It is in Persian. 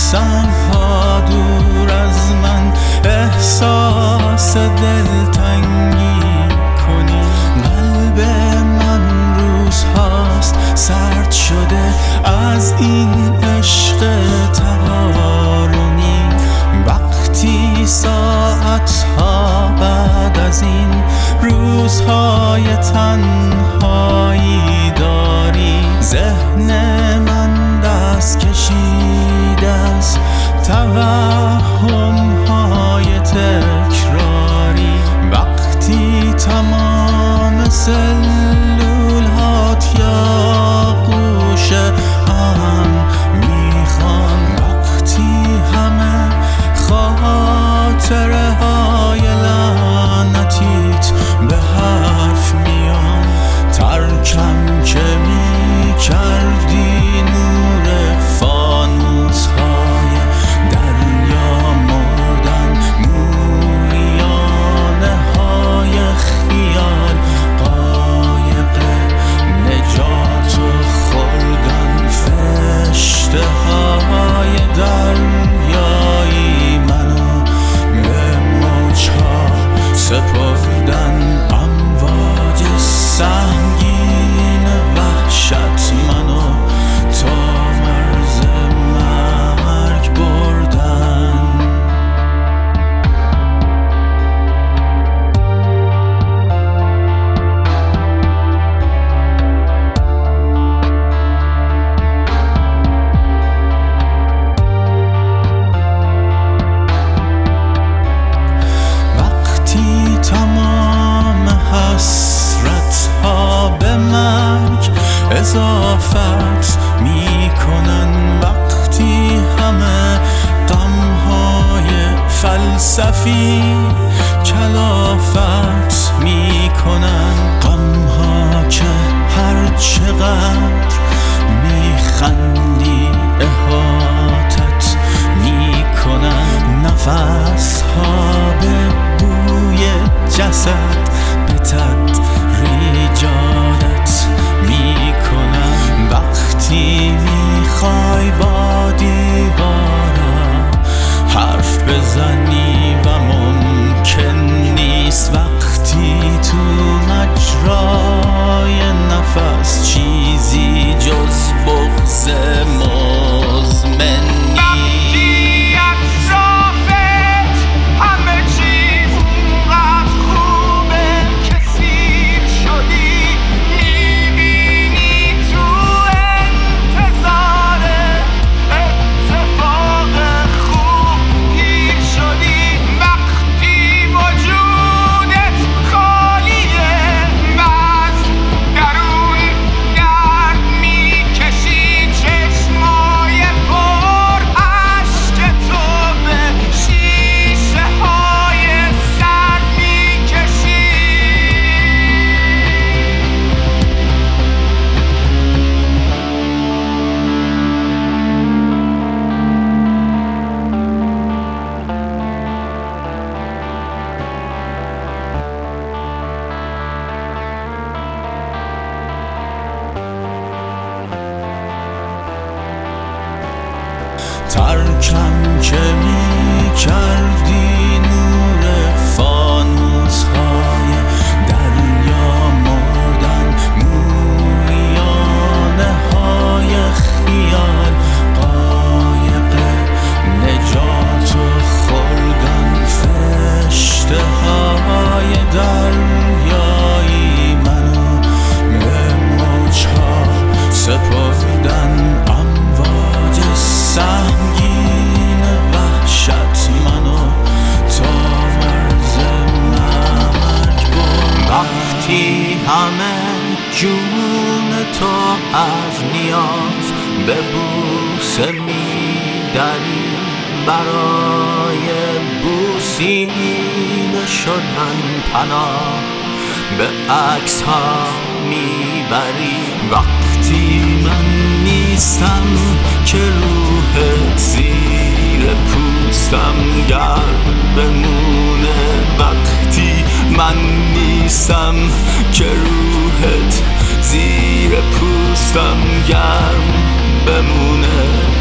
سنگ ها دور از من احساس دلتنگی کنی. قلب من روزهاست سرد شده از این عشق تقارنی. وقتی ساعتها بعد از این روزهای تنهایی داری، ذهن من دست کشیده از توهم‌های تکراری. وقتی تمام سلول‌هات یا گوشه هم میخوان، وقتی همه خاطره های لعنتیت به حرف میان، ترکم که میکردی نور فانوس های دریا مردن، موریانه های خیال قایق نجات خوردن، فرشته های دریایی منو به موجها سپردن. امواج سنگین وحشت منو تا مرز مرگ بردن. وقتی تمام حسرت ها به مرگ اضافت میکنن، وقتی همه غمهای فلسفی کلافت میکنن، غمها که هر چقدر میخندی احاطت میکنن. نفس ها به بوی جسد به تدریج عادت میکنن. وقتی میخوای با دیوارا حرف بزنی و ممکن نیست، وقتی تو مجرای نفس چیزی جز بغض مزمن ترکم که میکردی نور فانوس های دریا مردن، موریانه های خیال قایق نجات خوردن، فرشته های دریایی منو به موجها سپردن. امواج سنگین وحشت منو تا مرز مرگ بردن. وقتی همه جون تو از نیاز به بوسه میدری، برای بوسیده شدن پناه به عکس ها میبری. وقتی من نیستم که روحت زیر پوستم گرم بمونه، وقتی من نیستم که روحت زیر پوستم گرم بمونه.